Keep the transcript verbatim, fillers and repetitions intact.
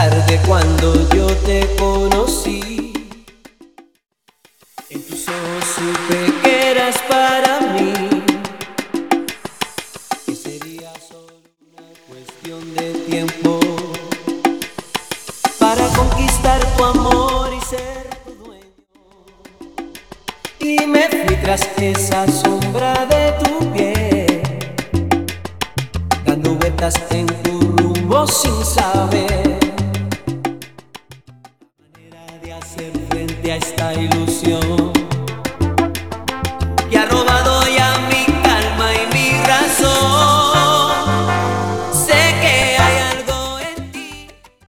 tarde cuando yo te conocí. En tus ojos supe que eras para mí, que sería solo una cuestión de tiempo para conquistar tu amor y ser tu dueño. Y me fui tras esa sombra de tu piel, dando vueltas en tu rumbo sin saber la manera de hacer frente a esta ilusión.